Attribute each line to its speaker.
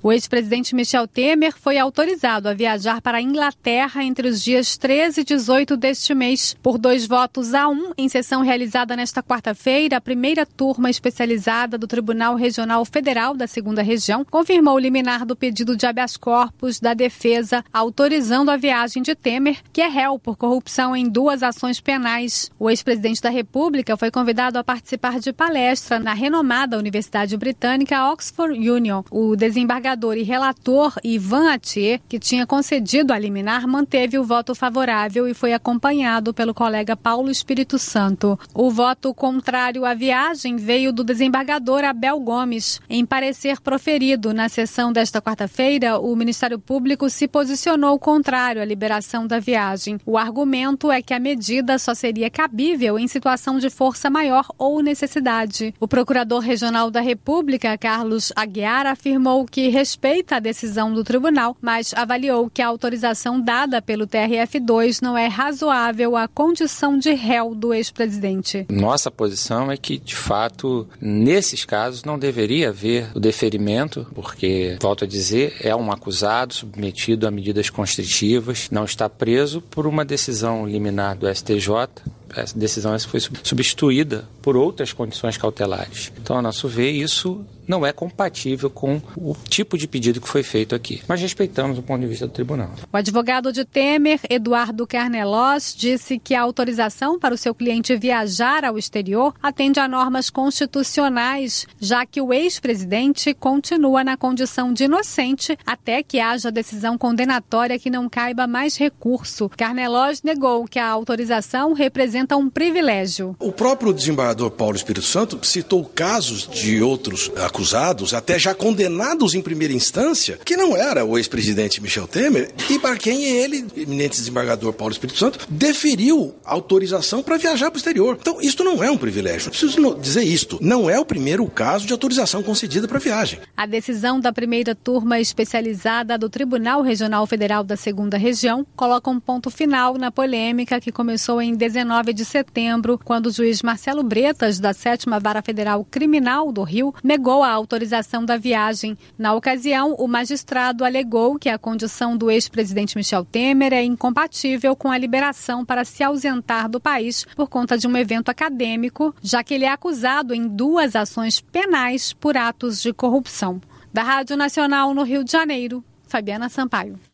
Speaker 1: O ex-presidente Michel Temer foi autorizado a viajar para a Inglaterra entre os dias 13 e 18 deste mês. Por 2 votos a 1, em sessão realizada nesta quarta-feira, a primeira turma especializada do Tribunal Regional Federal da 2ª Região confirmou o liminar do pedido de habeas corpus da defesa, autorizando a viagem de Temer, que é réu por corrupção em 2 ações penais. O ex-presidente da República foi convidado a participar de palestra na renomada Universidade Britânica Oxford Union. O desembargador e relator Ivan Atier, que tinha concedido a liminar, manteve o voto favorável e foi acompanhado pelo colega Paulo Espírito Santo. O voto contrário à viagem veio do desembargador Abel Gomes. Em parecer proferido na sessão desta quarta-feira, o Ministério Público se posicionou contrário à liberação da viagem. O argumento é que a medida só seria cabível em situação de força maior ou necessidade. O procurador regional da República, Carlos Aguiar, afirmou que respeita a decisão do tribunal, mas avaliou que a autorização dada pelo TRF2 não é razoável à condição de réu do ex-presidente.
Speaker 2: Nossa posição é que, de fato, nesses casos não deveria haver o deferimento, porque, volto a dizer, é um acusado submetido a medidas constritivas, não está preso por uma decisão liminar do STJ. Essa decisão foi substituída por outras condições cautelares. Então, a nosso ver, isso não é compatível com o tipo de pedido que foi feito aqui. Mas respeitamos o ponto de vista do tribunal.
Speaker 1: O advogado de Temer, Eduardo Carnelós, disse que a autorização para o seu cliente viajar ao exterior atende a normas constitucionais, já que o ex-presidente continua na condição de inocente até que haja decisão condenatória que não caiba mais recurso. Carnelós negou que a autorização representa um privilégio.
Speaker 3: O próprio desembargador Paulo Espírito Santo citou casos de outros acusados, até já condenados em primeira instância, que não era o ex-presidente Michel Temer e para quem ele, eminente desembargador Paulo Espírito Santo, deferiu autorização para viajar para o exterior. Então, isto não é um privilégio. Eu preciso dizer isto. Não é o primeiro caso de autorização concedida para viagem.
Speaker 1: A decisão da primeira turma especializada do Tribunal Regional Federal da 2ª Região coloca um ponto final na polêmica que começou em 19 de setembro, quando o juiz Marcelo Bretas, da 7ª Vara Federal Criminal do Rio, negou a autorização da viagem. Na ocasião, o magistrado alegou que a condição do ex-presidente Michel Temer é incompatível com a liberação para se ausentar do país por conta de um evento acadêmico, já que ele é acusado em 2 ações penais por atos de corrupção. Da Rádio Nacional no Rio de Janeiro, Fabiana Sampaio.